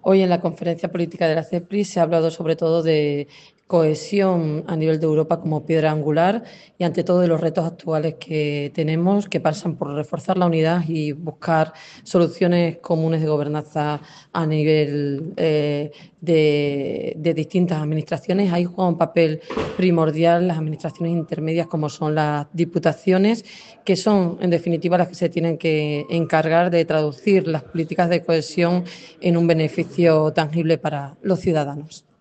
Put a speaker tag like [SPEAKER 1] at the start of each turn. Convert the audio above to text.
[SPEAKER 1] Hoy en la conferencia política de la CEPRI se ha hablado sobre todo de cohesión a nivel de Europa como piedra angular y ante todo de los retos actuales que tenemos que pasan por reforzar la unidad y buscar soluciones comunes de gobernanza a nivel de distintas administraciones. Ahí juega un papel primordial las administraciones intermedias como son las diputaciones, que son en definitiva las que se tienen que encargar de traducir las políticas de cohesión en un beneficio tangible para los ciudadanos.